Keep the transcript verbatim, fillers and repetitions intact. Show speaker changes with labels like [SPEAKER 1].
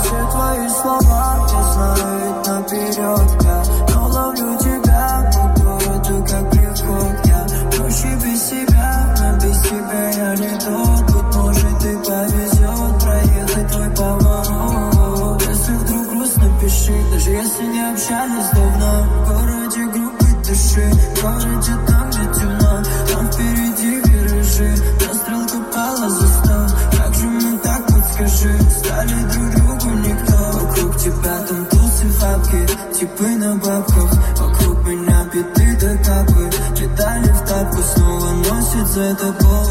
[SPEAKER 1] Все твои слова, я знаю ведь наперед я, но ловлю тебя по городу как приход я. Проще без себя, но без тебя я не тот. Быть может и повезет проехать твой поворот. Если вдруг грустно, пиши, даже если не общались давно. В городе группы дыши, в городе там, где темно, там впереди виражи, но стрелка пала за сто. Как же мы так, подскажи, стали друг другу никто. Вокруг тебя там тусы, фабки, типы на бабках. Вокруг меня биты да капы, детали в тапку снова носит за тобой.